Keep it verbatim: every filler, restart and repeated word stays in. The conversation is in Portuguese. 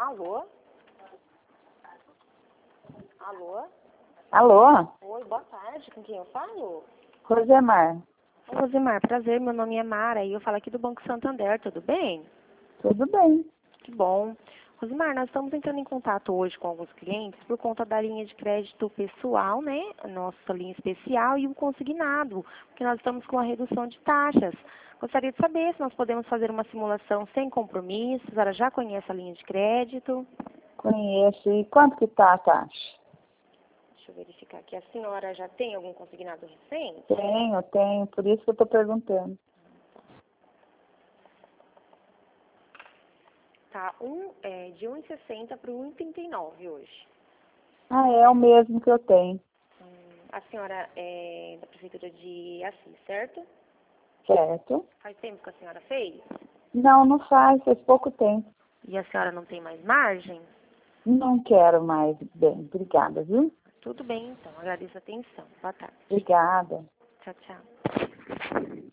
Alô? Alô? Alô? Oi, boa tarde. Com quem eu falo? Rosemar. Oi, Rosemar, prazer. Meu nome é Mara e eu falo aqui do Banco Santander. Tudo bem? Tudo bem. Que bom. Rosemar, nós estamos entrando em contato hoje com alguns clientes por conta da linha de crédito pessoal, né? A nossa linha especial e um consignado, porque nós estamos com a redução de taxas. Gostaria de saber se nós podemos fazer uma simulação sem compromissos. A senhora já conhece a linha de crédito? Conheço. E quanto que tá a taxa? Deixa eu verificar aqui. A senhora já tem algum consignado recente? Tenho, tenho. Por isso que eu estou perguntando. Tá um, é, de um e sessenta para um e trinta e nove hoje. Ah, é o mesmo que eu tenho. Hum, a senhora é da Prefeitura de Assis, certo? Certo? Faz tempo que a senhora fez? Não, não faz. Faz pouco tempo. E a senhora não tem mais margem? Não quero mais. Bem, obrigada, viu? Tudo bem, então. Agradeço a atenção. Boa tarde. Obrigada. Tchau, tchau.